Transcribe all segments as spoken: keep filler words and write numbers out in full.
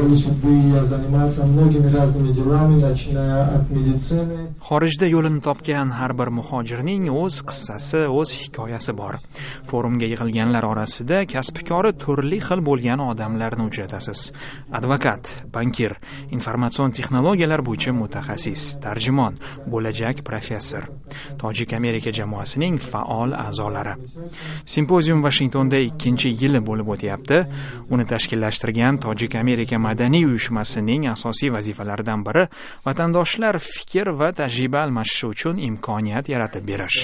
судьбы, я занимался многими разными делами, начиная от медицины. Xorijda yo'lini topgan har bir muhojirning o'z qissasi, o'z hikoyasi bor. Forumga yig'ilganlar orasida kasb-kori turli xil bo'lgan odamlarni uchratasiz. Advokat, bankir, informatsion texnologiyalar bo'yicha mutaxassis, tarjimon, bo'lajak professor. Tojik Amerika jamoasining faol a'zolari. Simpozium Washingtonda ikkinchi yili bo'lib o'tyapti. Uni tashkillashtirgan Tojik Amerika madaniy uyushmasining asosiy vazifalaridan biri vatandoshlar fikr va tajriba almashishi uchun imkoniyat yaratib berish.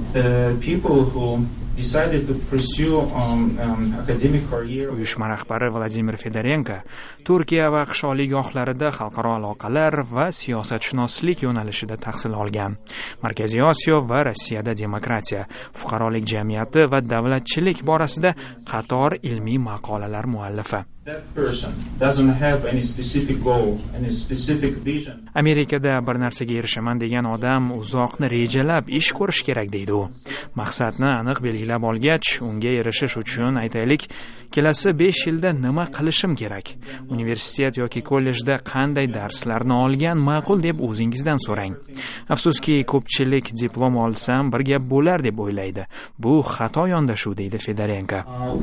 Uyushma rahbari Vladimir Fedorenko Turkiya va aqsh oliygohlarida xalqaro aloqalar va siyosatshunoslik yo'nalishida tahsil olgan. Markaziy Osiyo va Rossiyada demokratiya, fuqarolik jamiyati va davlatchilik borasida qator ilmiy maqolalar muallifi. Amerikada bir narsaga erishaman degan odam uzoqni rejalab ish ko'rish kerak deydi u. Maqsadni aniq belgilab olgach, unga erishish uchun aytaylik, kelasi besh yilda nima qilishim kerak? Universitet yoki kollejda qanday darslarni olgan ma'qul deb o'zingizdan so'rang. Afsuski, ko'pchilik diplom olsam bir gap bo'lar deb o'ylaydi. Bu xato yondashuv deydi Fedorenko.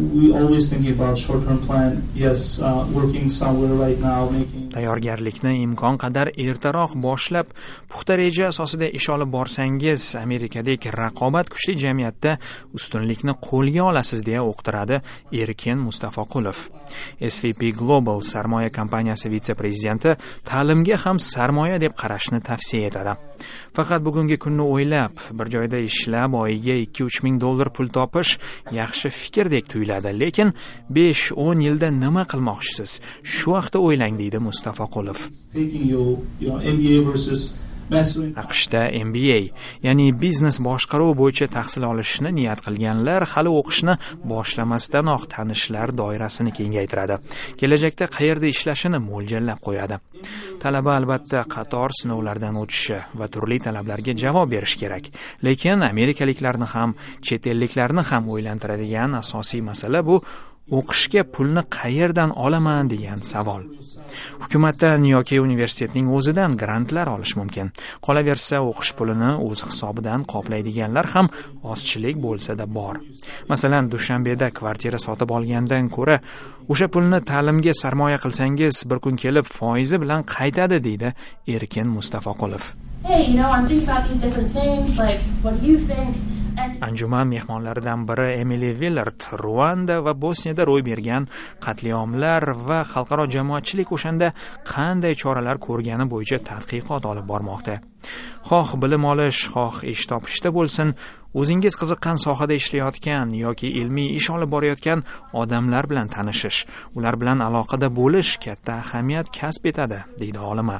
Tayyorgarlikni imkon qadar ertaroq boshlab, puxta reja asosida ish olib borsangiz, Amerikadagi raqobat kuchli jamiyatda ustunlikni qo'lga olasiz deya uqtiradi Erkin Mustafaqulov. S V P Global sarmoya kompaniyasi vitse-prezidenti ta'limga ham sarmoya deb qarashni tavsiya etadi. Faqat bugungi kunni o'ylab, bir joyda ishlab oyiga ikki uch ming dollar pul topish yaxshi fikrdek tuyuladi, lekin besh o'n yilda nima qilmoqchisiz? Shu vaqtda o'ylang deydi Mustafaqulov. aqshda M B A, ya'ni biznes boshqaruv bo'yicha tahsil olishni niyat qilganlar hali o'qishni boshlamasdanoq tanishlar doirasini kengaytiradi. Kelajakda qayerda ishlashini mo'ljallab qo'yadi. Talaba albatta qator sinovlardan o'tishi va turli talablarga javob berish kerak. Lekin amerikaliklarni ham, chet elliklarni ham o'ylantiradigan asosiy masala bu o'qishga pulni qayerdan olaman degan savol. Hukumatdan yoki universitetning o'zidan grantlar olish mumkin. Qolaversa, o'qish pulini o'z hisobidan qoplaydiganlar ham ozchilik bo'lsa-da bor. Masalan, Dushanbeda kvartira sotib olgandan ko'ra, o'sha pulni ta'limga sarmoya qilsangiz, bir kun kelib foizi bilan qaytadi deydi Erkin Mustafaqulov. Hey, you know, I'm thinking about these different things, like, what do you think? Anjuman mehmonlaridan biri Emily Willard Ruanda va Bosniyada ro'y bergan qatliamlar va xalqaro jamoatchilik o'shanda qanday choralar ko'rgani bo'yicha tadqiqot olib bormoqda. Xoh bilim olish, xoh ish topishda bo'lsin, o'zingiz qiziqqan sohada ishlayotgan yoki ilmiy ish olib borayotgan odamlar bilan tanishish, ular bilan aloqada bo'lish katta ahamiyat kasb etadi, deydi olima.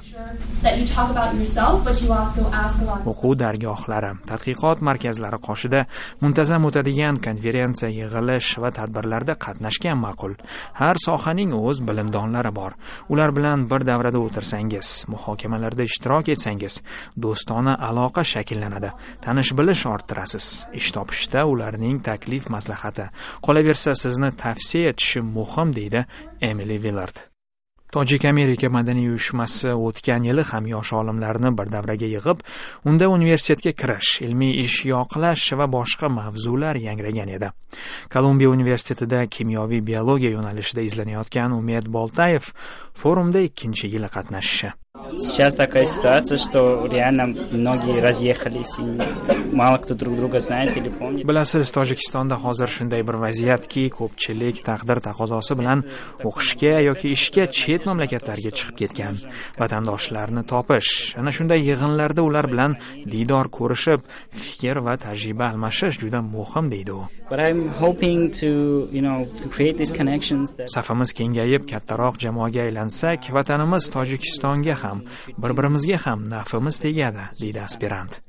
O'quv dargohlari, tadqiqot markazlari qoshida muntazam o'tadigan konferensiya, yig'ilish va tadbirlarda qatnashgan ma'qul. Har sohaning o'z bilimdonlari bor. Ular bilan bir davrada o'tirsangiz, muhokamalarda ishtirok etsangiz, do'stona aloqa shakllanadi, tanish bilish orttirasiz. Ish topishda ularning taklif maslahati, qolaversa sizni tavsiya etishi muhim, deydi Emily Willard. Tojik Amerika madaniy uyushmasi o'tgan yili ham yosh olimlarni bir davraga yig'ib, unda universitetga kirish, ilmiy ish yoqlash va boshqa mavzular yangragan edi. Kolumbiya universitetida kimyoviy biologiya yo'nalishida izlanayotgan Umid Boltayev forumda ikkinchi yili qatnashishi. Сейчас такая ситуация, что реально многие разъехались и mало кто друг друга знает или помнит. Bilasiz, Tojikistonda hozir shunday bir vaziyatki, ko'pchilik taqdir taqozosi bilan o'qishga yoki ishga chet mamlakatlarga chiqib ketgan. Vatandoshlarni topish, ana shunday yig'inlarda ular bilan diydor ko'rishib, fikr va tajriba almashish juda muhim, deydi u. But I'm hoping to, you know, to create these connections. Safimiz kengayib, kattaroq jamoaga aylansak, vatanimiz Tojikistonga ham, bir-birimizga ham nafimiz tegadi, deydi aspirant.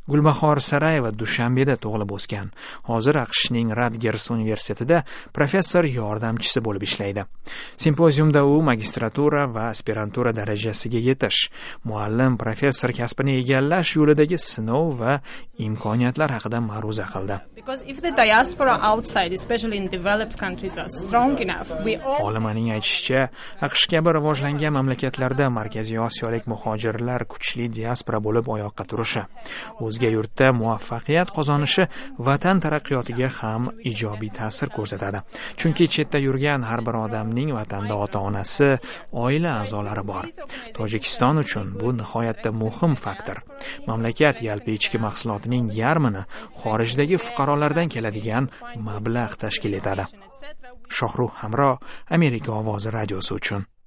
Gulbahor Sarayeva Dushanbeda tug'ilib o'sgan. Hozir AQShning Rutgers universitetida professor yordamchisi bo'lib ishlaydi. Simpoziumda u magistratura va aspirantura darajasiga yetish, muallim professor kasbini egallash yo'lidagi sinov va imkoniyatlar haqida ma'ruza qildi. Because if the diaspora outside, especially in developed countries, are strong enough, we all Olimaning aytishicha, AQSh kabi rivojlangan mamlakatlarda Markaziy Osiyolik muhojirlar kuchli diaspora bo'lib oyoqqa turishi, o'zga yurtda muvaffaqiyat qozonishi vatan taraqqiyotiga ham ijobiy ta'sir ko'rsatadi. Chunki chetda yurgan har bir odamning vatanda ota-onasi, oila a'zolari bor. Tojikiston uchun bu nihoyatda muhim faktor. Mamlakat yalpi ichki mahsulotining yarmini xorijdagi fuqarolardan keladigan mablag' tashkil etadi. Shohruh Hamro, Amerika ovozi radiosi uchun.